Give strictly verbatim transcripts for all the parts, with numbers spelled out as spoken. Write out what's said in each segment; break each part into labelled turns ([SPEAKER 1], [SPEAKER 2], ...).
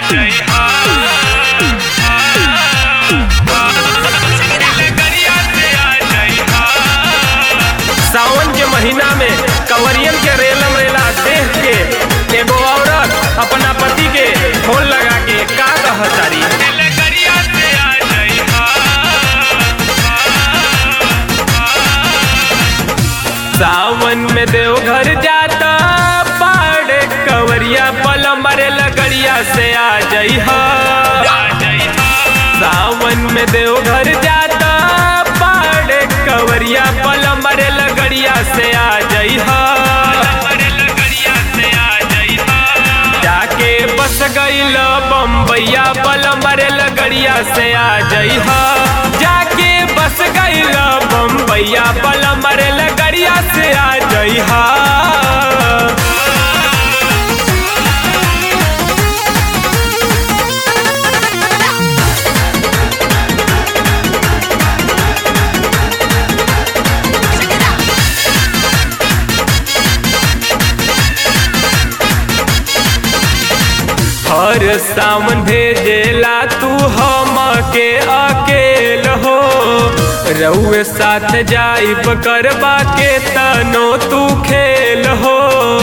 [SPEAKER 1] जइहा लगड़िया से आ जइहा। सावन के महीना में कंवरियन के रेलम रेला देख के एगो औरत अपना पति के ढोल लगा के का कहतारी, लगड़िया से आ जइहा। सावन में देवघर जाता बाड़े कंवरिया पलम मरे लगड़िया से आ जइहा। सावन में देवघर जाता बाड़े कंवरिया पलम मरे लगड़िया से आ जइहा। जाके बस गइल बम्बैया पलम मरे लगड़िया से आ जइहा। जाके बस गइल बम्बैया पलम मरे लगड़िया से आ जइहा। हर सावन भेजेला तू हम के अकेल हो, रउए साथ जाइब करबा के तनो तू खेल हो।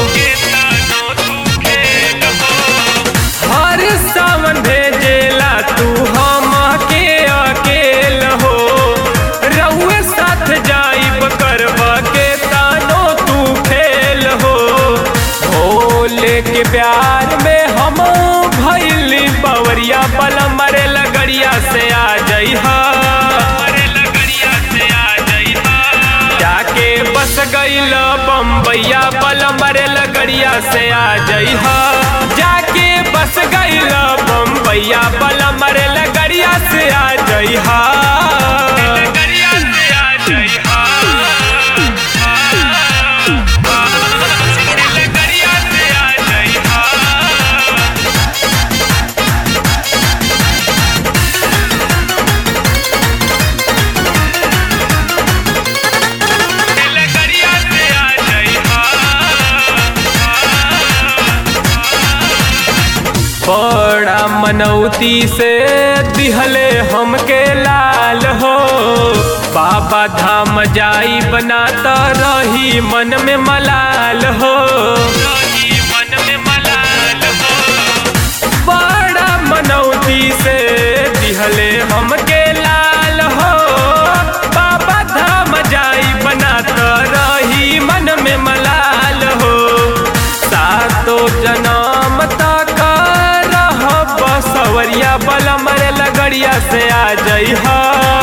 [SPEAKER 1] हर सावन भेजेला तू हम के अकेल हो, रउए साथ जाइब करबा के तनो तू खेल हो। भोले के प्यार में हम भइली बवरिया पलम मरे लगड़िया से आ जइहा। जाके बस गइल बम्बैया पलम मरे लगड़िया से आ जइहा। जाके बस गइल बम्बैया पलम मरे लगड़िया से आ जइहा। बड़ा मनौती से दिहले हमके लाल हो, बाबा धाम जाई बनाता रही मन में मलाल हो। बड़ा मनौती से दिहले हमके लाल हो, बाबा धाम जाई बनाता रही मन में मलाल हो। सातो जन्म तक सवरिया पलम मरे लगड़िया से आ जइहा।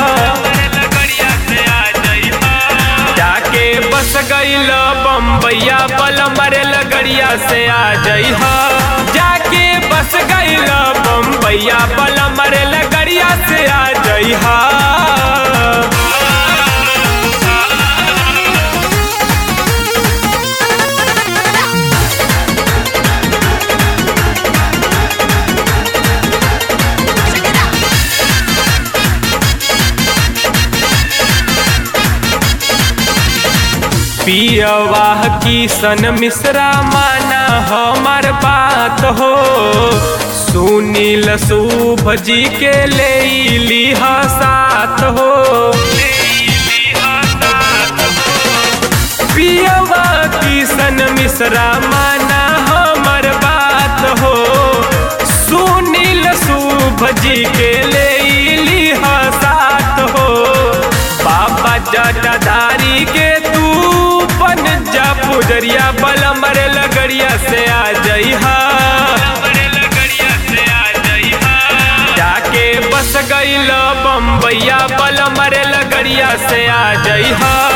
[SPEAKER 1] जाके बस गइल बम्बैया पलम मरे लगड़िया से आ जइहा। जाके बस गइल बम्बैया पलम मरे लगड़िया से आ जइहा। पियवाह किशन मिश्रा माना हमार बात हो, सुनील शुभ जी के ले लिहा साथ हो। पियवाह किशन मिश्रा माना हमार बात हो, सुनील शुभ जी के ले लिहा साथ हो। बाबा जटाधारी के तू जा पुजरिया पलम मरे लगड़िया से आ जइहा। जाके बस गइल बम्बैया पलम मरे लगड़िया से आ जइहा।